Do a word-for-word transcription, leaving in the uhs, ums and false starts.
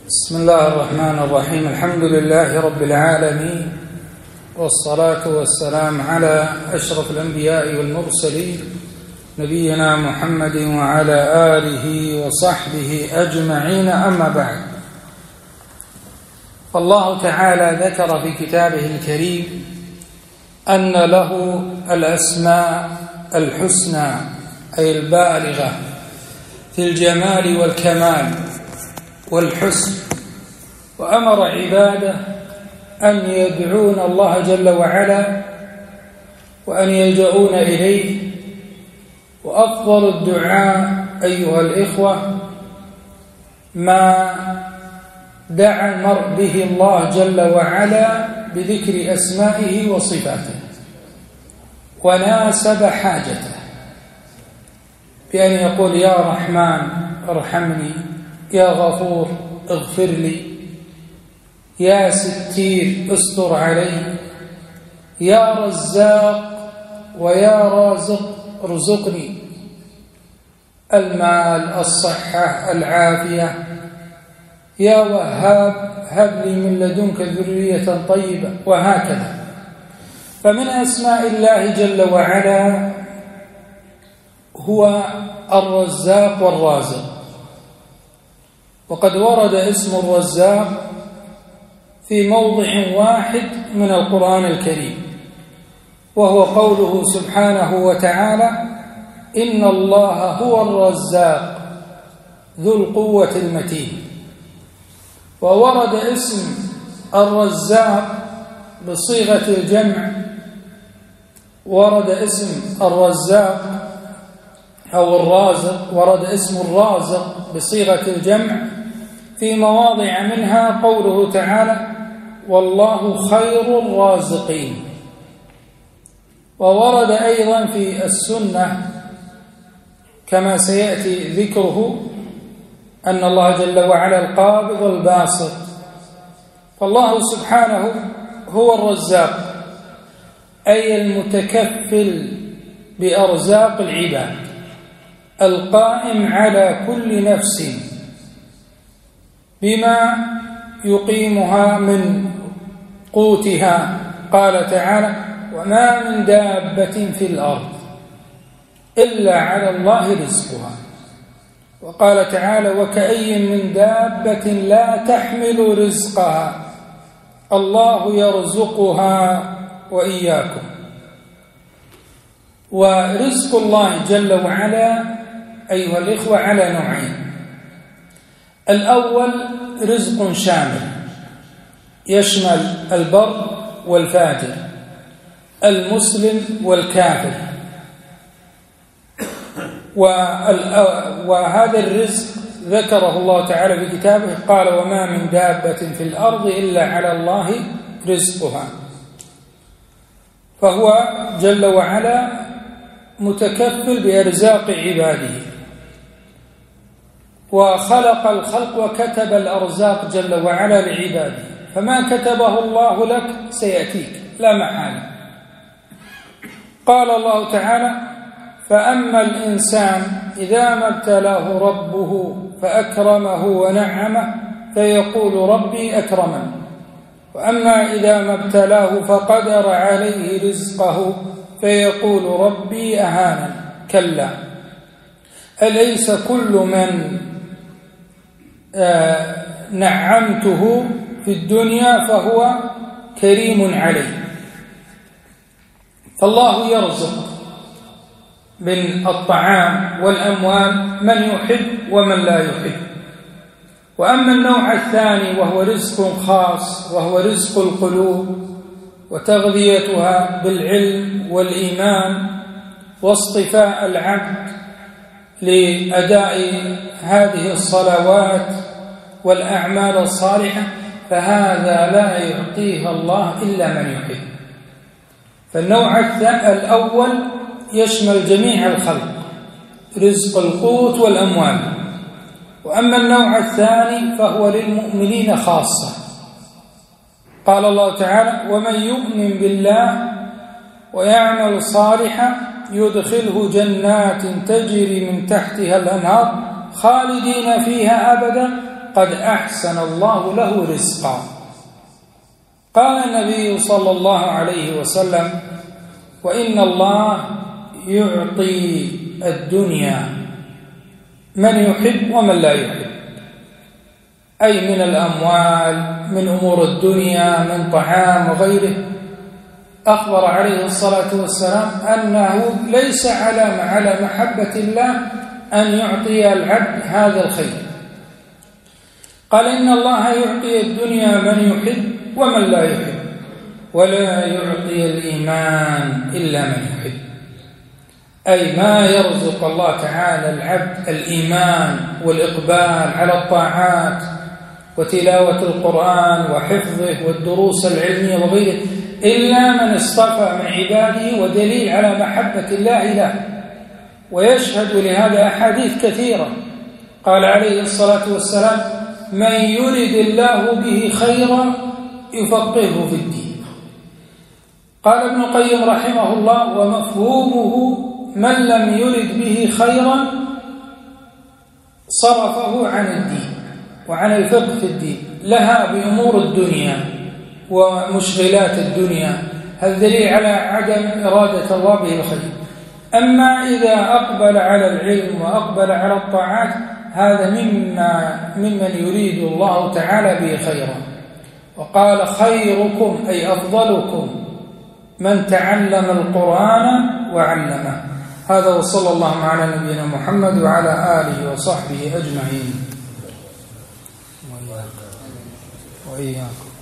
بسم الله الرحمن الرحيم. الحمد لله رب العالمين، والصلاة والسلام على أشرف الأنبياء والمرسلين نبينا محمد وعلى آله وصحبه أجمعين. أما بعد، الله تعالى ذكر في كتابه الكريم أن له الأسماء الحسنى، أي البالغة في الجمال والكمال والحسن، وأمر عباده أن يدعون الله جل وعلا وأن يلجؤون إليه. وأفضل الدعاء أيها الإخوة ما دعا المرء به الله جل وعلا بذكر أسمائه وصفاته، وناسب حاجته بأن يقول: يا رحمن ارحمني، يا غفور اغفر لي، يا ستير استر علي، يا رزاق ويا رازق ارزقني، المال، الصحة، العافية، يا وهاب هب لي من لدنك ذرية طيبة، وهكذا. فمن أسماء الله جل وعلا هو الرزاق والرازق، وقد ورد اسم الرزاق في موضع واحد من القرآن الكريم، وهو قوله سبحانه وتعالى: إن الله هو الرزاق ذو القوة المتين. وورد اسم الرزاق بصيغة الجمع، ورد اسم الرزاق أو الرازق، ورد اسم الرازق بصيغة الجمع في مواضع منها قوله تعالى: والله خير الرازقين. وورد أيضا في السنة كما سيأتي ذكره أن الله جل وعلا القابض الباسط، فالله سبحانه هو الرزاق، أي المتكفل بأرزاق العباد، القائم على كل نفس بما يقيمها من قوتها. قال تعالى: وما من دابة في الأرض إلا على الله رزقها. وقال تعالى: وكأي من دابة لا تحمل رزقها الله يرزقها وإياكم. ورزق الله جل وعلا أيها الإخوة على نوعين: الأول رزق شامل يشمل البر والفاجر، المسلم والكافر، وهذا الرزق ذكره الله تعالى في كتابه، قال: وما من دابة في الأرض إلا على الله رزقها. فهو جل وعلا متكفل بأرزاق عباده، وخلق الخلق وكتب الأرزاق جل وعلا لعباده، فما كتبه الله لك سيأتيك لا محالة. قال الله تعالى: فأما الإنسان إذا ما ابتلاه ربه فأكرمه ونعمه فيقول ربي أكرمن، وأما إذا ما ابتلاه فقدر عليه رزقه فيقول ربي أهانن. كلا، أليس كل من آه نعمته في الدنيا فهو كريم عليه. فالله يرزق من الطعام والأموال من يحب ومن لا يحب. وأما النوع الثاني وهو رزق خاص، وهو رزق القلوب وتغذيتها بالعلم والإيمان واصطفاء العبد لأداء هذه الصلوات والأعمال الصالحة، فهذا لا يعطيها الله إلا من يحب. فالنوع الأول يشمل جميع الخلق، رزق القوت والأموال. وأما النوع الثاني فهو للمؤمنين خاصة. قال الله تعالى: ومن يؤمن بالله ويعمل صالحا يدخله جنات تجري من تحتها الأنهار خالدين فيها أبدا قد أحسن الله له رزقا. قال النبي صلى الله عليه وسلم: وإن الله يعطي الدنيا من يحب ومن لا يحب، أي من الأموال، من أمور الدنيا، من طعام وغيره. أخبر عليه الصلاة والسلام أنه ليس على على محبة الله أن يعطي العبد هذا الخير. قال: إن الله يعطي الدنيا من يحب ومن لا يحب، ولا يعطي الإيمان إلا من يحب. أي ما يرزق الله تعالى العبد الإيمان والإقبال على الطاعات وتلاوة القرآن وحفظه والدروس العلمية وغيره إلا من اصطفى من عباده، ودليل على محبة الله له. ويشهد لهذا أحاديث كثيرة. قال عليه الصلاة والسلام: من يرد الله به خيرا يفقهه في الدين. قال ابن القيم رحمه الله: ومفهومه من لم يرد به خيرا صرفه عن الدين وعن الفقه في الدين، لها بأمور الدنيا ومشغلات الدنيا. هذا دليل على عدم إرادة الله به الخير. أما إذا أقبل على العلم وأقبل على الطاعات هذا مما ممن يريد الله تعالى به خيرا. وقال: خيركم أي أفضلكم من تعلم القرآن وعلمه. هذا وصلى الله على نبينا محمد وعلى آله وصحبه أجمعين. وإياكم.